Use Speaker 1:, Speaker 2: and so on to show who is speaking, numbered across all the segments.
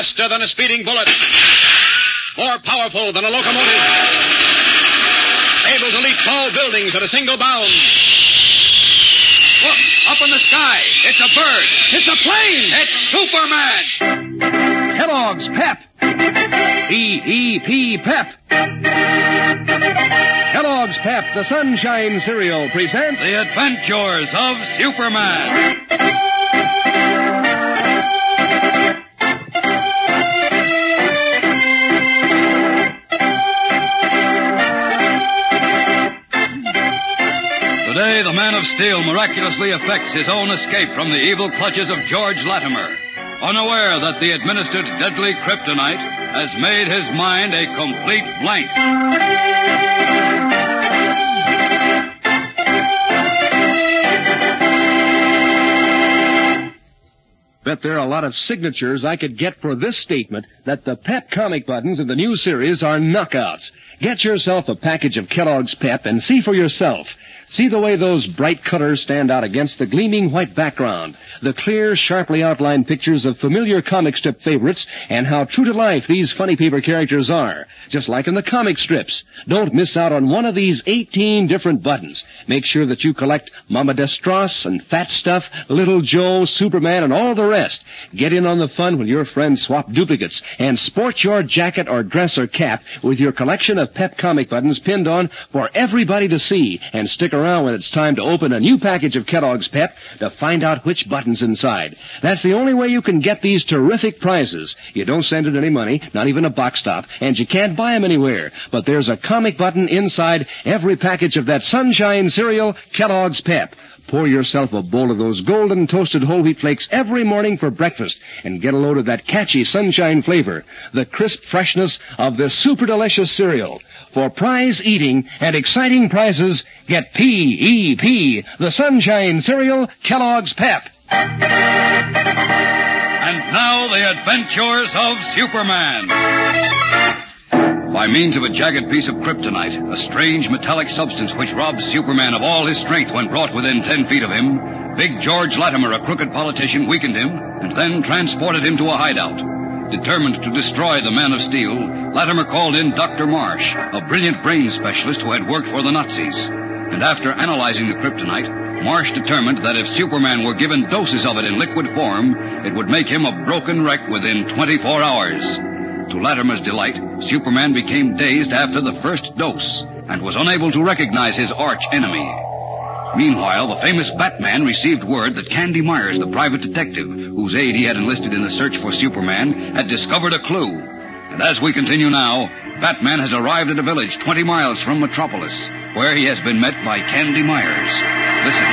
Speaker 1: Faster than a speeding bullet. More powerful than a locomotive. Able to leap tall buildings at a single bound. Look, up in the sky. It's a bird. It's a plane. It's Superman.
Speaker 2: Kellogg's Pep. P-E-P Pep. Kellogg's Pep, the Sunshine Cereal, presents
Speaker 1: The Adventures of Superman. Today, the Man of Steel miraculously effects his own escape from the evil clutches of George Latimer, unaware that the administered deadly kryptonite has made his mind a complete blank.
Speaker 2: Bet there are a lot of signatures I could get for this statement that the Pep comic buttons in the new series are knockouts. Get yourself a package of Kellogg's Pep and see for yourself. See the way those bright colors stand out against the gleaming white background, the clear, sharply outlined pictures of familiar comic strip favorites, and how true to life these funny paper characters are, just like in the comic strips. Don't miss out on one of these 18 different buttons. Make sure that you collect Mama Destros and Fat Stuff, Little Joe, Superman, and all the rest. Get in on the fun with your friends swap duplicates, and sport your jacket or dress or cap with your collection of Pep comic buttons pinned on for everybody to see, and stick around when it's time to open a new package of Kellogg's Pep to find out which button's inside. That's the only way you can get these terrific prizes. You don't send it any money, not even a box stop, and you can't buy them anywhere. But there's a comic button inside every package of that Sunshine Cereal, Kellogg's Pep. Pour yourself a bowl of those golden toasted whole wheat flakes every morning for breakfast and get a load of that catchy sunshine flavor, the crisp freshness of this super delicious cereal. For prize eating and exciting prizes, get P-E-P, the Sunshine Cereal, Kellogg's Pep.
Speaker 1: And now, the Adventures of Superman. By means of a jagged piece of kryptonite, a strange metallic substance which robs Superman of all his strength when brought within 10 feet of him, Big George Latimer, a crooked politician, weakened him and then transported him to a hideout. Determined to destroy the Man of Steel, Latimer called in Dr. Marsh, a brilliant brain specialist who had worked for the Nazis. And after analyzing the kryptonite, Marsh determined that if Superman were given doses of it in liquid form, it would make him a broken wreck within 24 hours. To Latimer's delight, Superman became dazed after the first dose and was unable to recognize his arch enemy. Meanwhile, the famous Batman received word that Candy Myers, the private detective, whose aid he had enlisted in the search for Superman, had discovered a clue. And as we continue now, Batman has arrived at a village 20 miles from Metropolis, where he has been met by Candy Myers. Listen.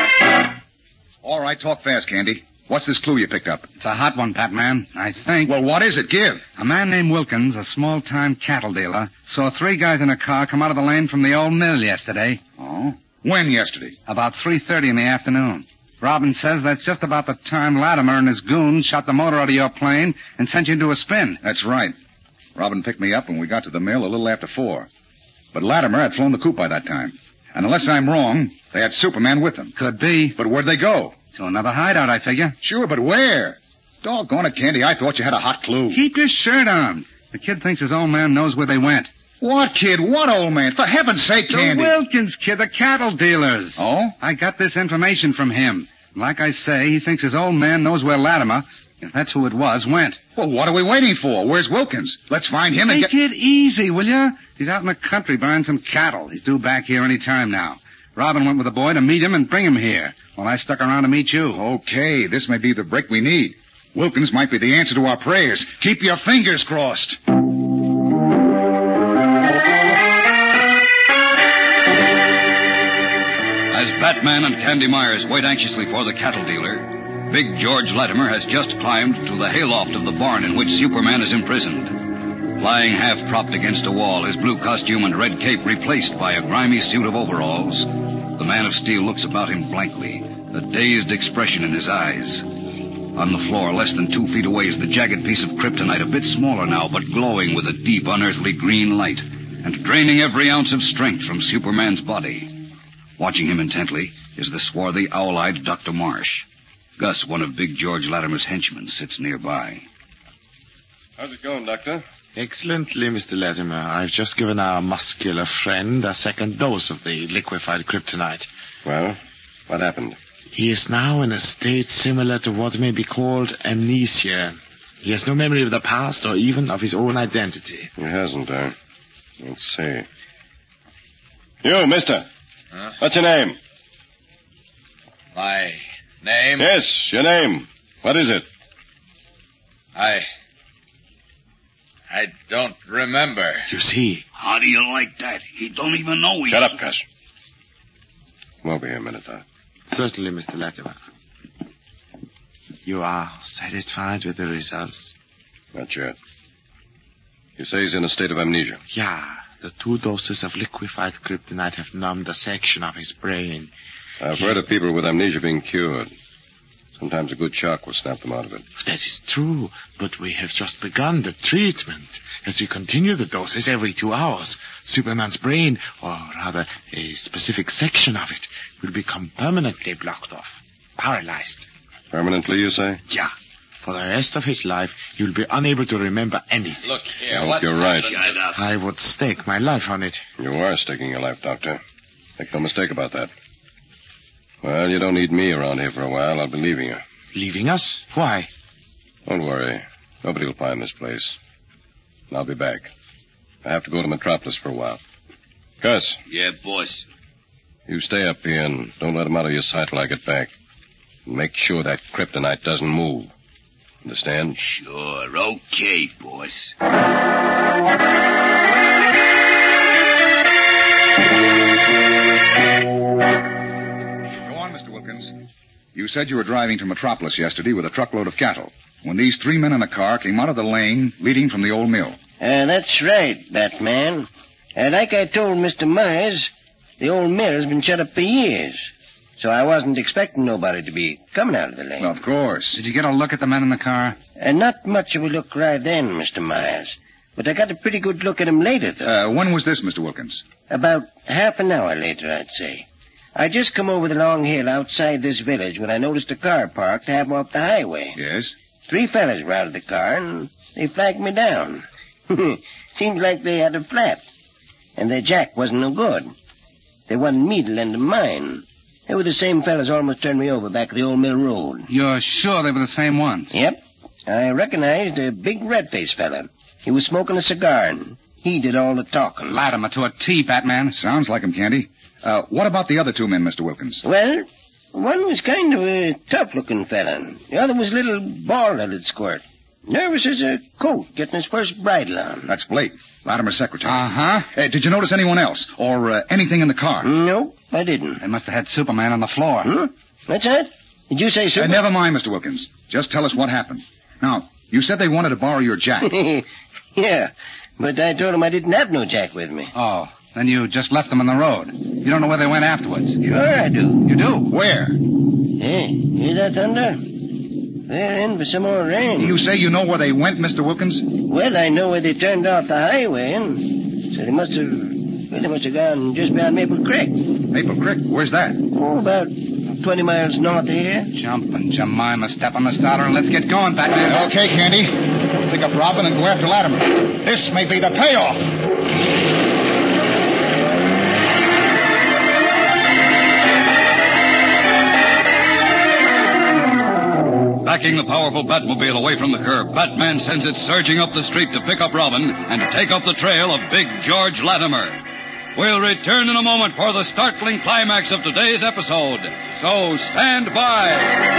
Speaker 3: All right, talk fast, Candy. What's this clue you picked up?
Speaker 4: It's a hot one, Batman, I think.
Speaker 3: Well, what is it? Give.
Speaker 4: A man named Wilkins, a small-time cattle dealer, saw 3 guys in a car come out of the lane from the old mill yesterday.
Speaker 3: Oh? When yesterday?
Speaker 4: About 3:30 in the afternoon. Robin says that's just about the time Latimer and his goons shot the motor out of your plane and sent you into a spin.
Speaker 3: That's right. Robin picked me up when we got to the mill a little after 4. But Latimer had flown the coop by that time. And unless I'm wrong, they had Superman with them.
Speaker 4: Could be.
Speaker 3: But where'd they go?
Speaker 4: To another hideout, I figure.
Speaker 3: Sure, but where? Doggone it, Candy, I thought you had a hot clue.
Speaker 4: Keep your shirt on. The kid thinks his old man knows where they went.
Speaker 3: What kid? What old man? For heaven's sake, Candy.
Speaker 4: The Wilkins kid, the cattle dealers.
Speaker 3: Oh?
Speaker 4: I got this information from him. Like I say, he thinks his old man knows where Latimer, if that's who it was, went.
Speaker 3: Well, what are we waiting for? Where's Wilkins? Let's find him and
Speaker 4: Take it easy, will you? He's out in the country buying some cattle. He's due back here any time now. Robin went with the boy to meet him and bring him here, while I stuck around to meet you.
Speaker 3: Okay, this may be the break we need. Wilkins might be the answer to our prayers. Keep your fingers crossed.
Speaker 1: As Batman and Candy Myers wait anxiously for the cattle dealer, Big George Latimer has just climbed to the hayloft of the barn in which Superman is imprisoned. Lying half-propped against a wall, his blue costume and red cape replaced by a grimy suit of overalls, the Man of Steel looks about him blankly, a dazed expression in his eyes. On the floor, less than 2 feet away, is the jagged piece of kryptonite, a bit smaller now, but glowing with a deep, unearthly green light, and draining every ounce of strength from Superman's body. Watching him intently is the swarthy, owl-eyed Dr. Marsh. Gus, one of Big George Latimer's henchmen, sits nearby.
Speaker 5: How's it going, Doctor?
Speaker 6: Excellently, Mr. Latimer. I've just given our muscular friend a second dose of the liquefied kryptonite.
Speaker 5: Well, what happened?
Speaker 6: He is now in a state similar to what may be called amnesia. He has no memory of the past or even of his own identity.
Speaker 5: He hasn't, Let's see. You, mister.
Speaker 7: Huh?
Speaker 5: What's your name?
Speaker 7: My name?
Speaker 5: Yes, your name. What is it?
Speaker 7: I don't remember.
Speaker 6: You see.
Speaker 1: How do you like that? He don't even know he's...
Speaker 5: Shut up, Gus. Come over here a minute,
Speaker 6: Certainly, Mr. Latimer. You are satisfied with the results?
Speaker 5: Not yet. You say he's in a state of amnesia.
Speaker 6: Yeah. The 2 doses of liquefied kryptonite have numbed a section of his brain.
Speaker 5: I've heard of people with amnesia being cured. Sometimes a good shock will snap them out of it.
Speaker 6: That is true, but we have just begun the treatment. As we continue the doses every 2 hours, Superman's brain, or rather a specific section of it, will become permanently blocked off, paralyzed.
Speaker 5: Permanently, you say?
Speaker 6: Yeah. For the rest of his life, he will be unable to remember anything.
Speaker 7: Look here,
Speaker 5: I hope
Speaker 7: what's
Speaker 5: you're right.
Speaker 7: happened?
Speaker 1: Shut up.
Speaker 6: I would stake my life on it.
Speaker 5: You are staking your life, Doctor. Make no mistake about that. Well, you don't need me around here for a while. I'll be leaving you.
Speaker 6: Leaving us? Why?
Speaker 5: Don't worry. Nobody will find this place. And I'll be back. I have to go to Metropolis for a while. Gus,
Speaker 1: Yeah, boss.
Speaker 5: you stay up here and don't let him out of your sight till I get back. And make sure that kryptonite doesn't move. Understand?
Speaker 1: Sure, okay, boss.
Speaker 3: Go on, Mr. Wilkins. You said you were driving to Metropolis yesterday with a truckload of cattle when these 3 men in a car came out of the lane leading from the old mill.
Speaker 8: That's right, Batman. Like I told Mr. Myers, the old mill's been shut up for years. So I wasn't expecting nobody to be coming out of the lane.
Speaker 3: Well, of course.
Speaker 4: Did you get a look at the men in the car?
Speaker 8: Not much of a look right then, Mr. Myers. But I got a pretty good look at him later, though.
Speaker 3: When was this, Mr. Wilkins?
Speaker 8: About half an hour later, I'd say. I just come over the long hill outside this village when I noticed a car parked half off the highway.
Speaker 3: Yes?
Speaker 8: 3 fellas were out of the car, and they flagged me down. Seemed like they had a flat, and their jack wasn't no good. They wanted me to lend them mine. They were the same fellas almost turned me over back at the old mill road.
Speaker 4: You're sure they were the same ones?
Speaker 8: Yep. I recognized a big red-faced fella. He was smoking a cigar, and he did all the talking.
Speaker 4: Latimer to a T, Batman.
Speaker 3: Sounds like him, Candy. What about the other 2 men, Mr. Wilkins?
Speaker 8: Well, one was kind of a tough-looking fella. The other was a little bald-headed squirt. Nervous as a coat getting his first bridle on.
Speaker 3: That's Blake, Latimer's secretary.
Speaker 4: Uh-huh.
Speaker 3: Did you notice anyone else? Or anything in the car?
Speaker 8: Nope, I didn't.
Speaker 4: They must have had Superman on the floor.
Speaker 8: What's that? Did you say so?
Speaker 3: Never mind, Mr. Wilkins. Just tell us what happened. Now, you said they wanted to borrow your jack.
Speaker 8: Yeah, but I told him I didn't have no jack with me.
Speaker 4: Oh, then you just left them on the road. You don't know where they went afterwards.
Speaker 8: Sure I do.
Speaker 4: You do?
Speaker 3: Where?
Speaker 8: Hey, hear that thunder? They're in for some more rain.
Speaker 3: You say you know where they went, Mr. Wilkins?
Speaker 8: Well, I know where they turned off the highway, and so they must have gone just beyond Maple Creek.
Speaker 3: Maple Creek? Where's that?
Speaker 8: Oh, about 20 miles north of here.
Speaker 4: Jumping Jemima, step on the starter and let's get going, Batman.
Speaker 3: Okay, Candy. Pick up Robin and go after Latimer. This may be the payoff.
Speaker 1: Backing the powerful Batmobile away from the curb, Batman sends it surging up the street to pick up Robin and to take up the trail of Big George Latimer. We'll return in a moment for the startling climax of today's episode. So stand by.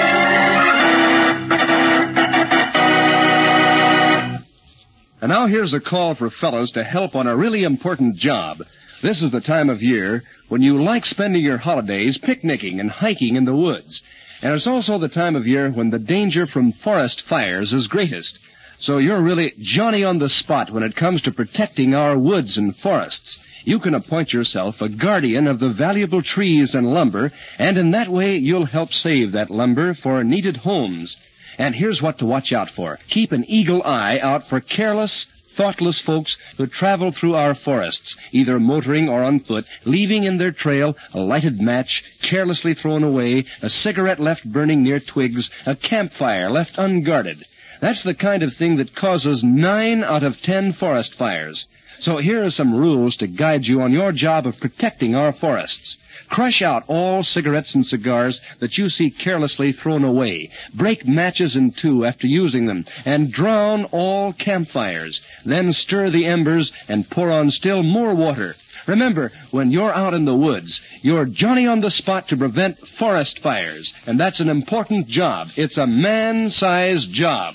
Speaker 2: And now here's a call for fellas to help on a really important job. This is the time of year when you like spending your holidays picnicking and hiking in the woods. And it's also the time of year when the danger from forest fires is greatest. So you're really Johnny on the spot when it comes to protecting our woods and forests. You can appoint yourself a guardian of the valuable trees and lumber, and in that way you'll help save that lumber for needed homes. And here's what to watch out for. Keep an eagle eye out for careless, thoughtless folks who travel through our forests, either motoring or on foot, leaving in their trail a lighted match carelessly thrown away, a cigarette left burning near twigs, a campfire left unguarded. That's the kind of thing that causes 9 out of 10 forest fires. So here are some rules to guide you on your job of protecting our forests. Crush out all cigarettes and cigars that you see carelessly thrown away. Break matches in two after using them, and drown all campfires. Then stir the embers and pour on still more water. Remember, when you're out in the woods, you're Johnny on the spot to prevent forest fires. And that's an important job. It's a man-sized job.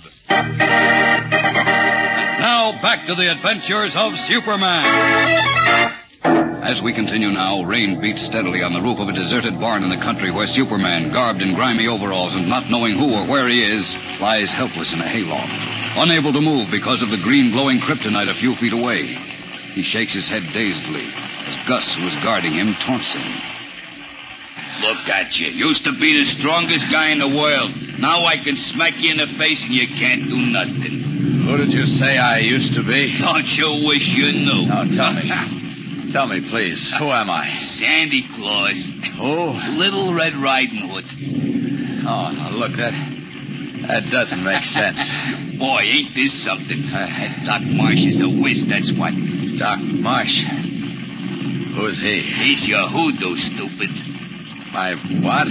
Speaker 1: Now back to the adventures of Superman. As we continue now, rain beats steadily on the roof of a deserted barn in the country where Superman, garbed in grimy overalls and not knowing who or where he is, lies helpless in a hayloft, unable to move because of the green glowing kryptonite a few feet away. He shakes his head dazedly as Gus, who is guarding him, taunts him.
Speaker 9: Look at you. Used to be the strongest guy in the world. Now I can smack you in the face and you can't do nothing.
Speaker 7: Who did you say I used to be?
Speaker 9: Don't you wish you knew?
Speaker 7: Now, tell me. Tell me, please. Who am I?
Speaker 9: Sandy Claus.
Speaker 7: Oh.
Speaker 9: Little Red Riding Hood.
Speaker 7: Oh, now look, that doesn't make sense.
Speaker 9: Boy, ain't this something. Doc Marsh is a whiz, that's what.
Speaker 7: Doc Marsh? Who's he?
Speaker 9: He's your hoodoo, stupid.
Speaker 7: My what?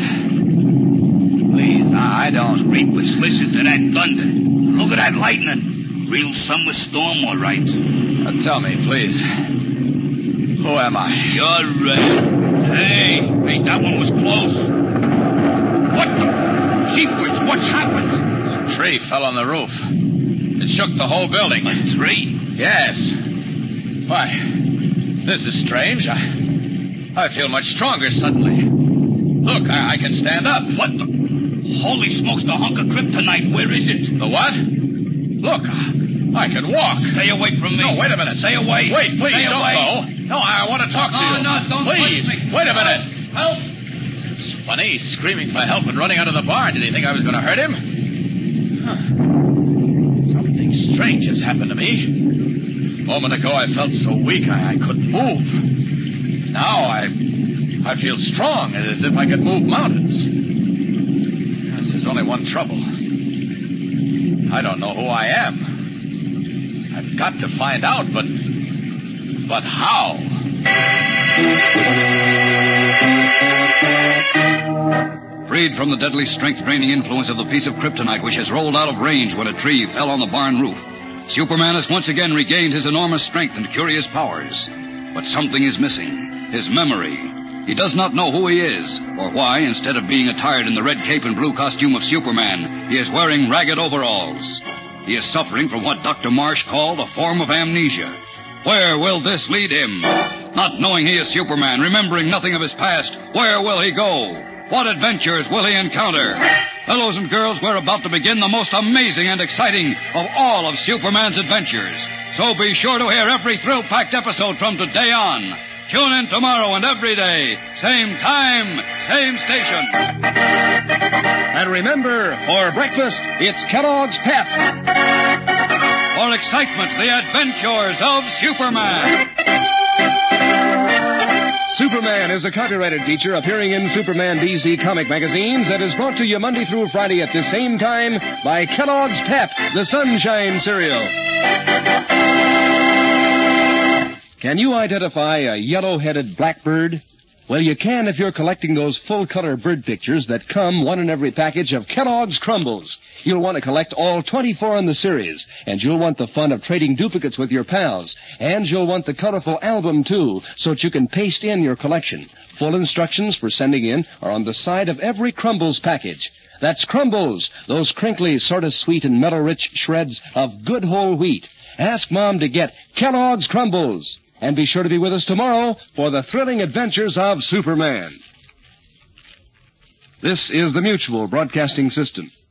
Speaker 7: Please, I don't...
Speaker 9: Reapers, listen to that thunder. Look at that lightning. Real summer storm, all right.
Speaker 7: Now tell me, please. Who am I?
Speaker 9: You're right. Hey, that one was close. What the... Jeepers, what's happened?
Speaker 7: A tree fell on the roof. It shook the whole building.
Speaker 9: A tree?
Speaker 7: Yes. Why, this is strange. I feel much stronger suddenly. Look, I can stand up.
Speaker 9: What the... Holy smokes, the hunk of kryptonite. Where is it?
Speaker 7: The what? Look, I can walk.
Speaker 9: Stay away from me.
Speaker 7: No, wait a minute.
Speaker 9: Stay away.
Speaker 7: Wait, please,
Speaker 9: Stay
Speaker 7: don't
Speaker 9: away.
Speaker 7: go. No, I want to talk to you.
Speaker 9: No, don't
Speaker 7: please,
Speaker 9: touch me.
Speaker 7: Wait a minute.
Speaker 9: Help.
Speaker 7: It's funny, he's screaming for help and running out of the barn. Did he think I was going to hurt him? Huh. Something strange has happened to me. A moment ago, I felt so weak I couldn't move. Now I feel strong, as if I could move mountains. There's only one trouble. I don't know who I am. I've got to find out, but how?
Speaker 1: Freed from the deadly strength-draining influence of the piece of kryptonite which has rolled out of range when a tree fell on the barn roof, Superman has once again regained his enormous strength and curious powers. But something is missing. His memory. He does not know who he is, or why, instead of being attired in the red cape and blue costume of Superman, he is wearing ragged overalls. He is suffering from what Dr. Marsh called a form of amnesia. Where will this lead him? Not knowing he is Superman, remembering nothing of his past, where will he go? What adventures will he encounter? Fellows and girls, we're about to begin the most amazing and exciting of all of Superman's adventures. So be sure to hear every thrill-packed episode from today on. Tune in tomorrow and every day. Same time, same station.
Speaker 2: And remember, for breakfast, it's Kellogg's Pep.
Speaker 1: For excitement, the adventures of Superman.
Speaker 2: Superman is a copyrighted feature appearing in Superman DC comic magazines and is brought to you Monday through Friday at the same time by Kellogg's Pep, the Sunshine Cereal. Can you identify a yellow-headed blackbird? Well, you can if you're collecting those full-color bird pictures that come one in every package of Kellogg's Crumbles. You'll want to collect all 24 in the series, and you'll want the fun of trading duplicates with your pals. And you'll want the colorful album, too, so that you can paste in your collection. Full instructions for sending in are on the side of every Crumbles package. That's Crumbles, those crinkly, sort of sweet and metal-rich shreds of good whole wheat. Ask Mom to get Kellogg's Crumbles. And be sure to be with us tomorrow for the thrilling adventures of Superman. This is the Mutual Broadcasting System.